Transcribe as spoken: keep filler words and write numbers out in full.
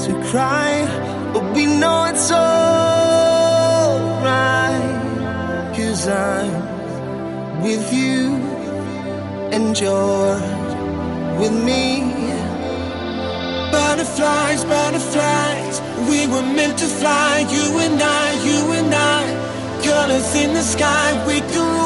to cry, but we know it's alright, 'cause I'm with you and you're with me. Butterflies, butterflies, we were meant to fly. You and I, you and I, colors in the sky. We can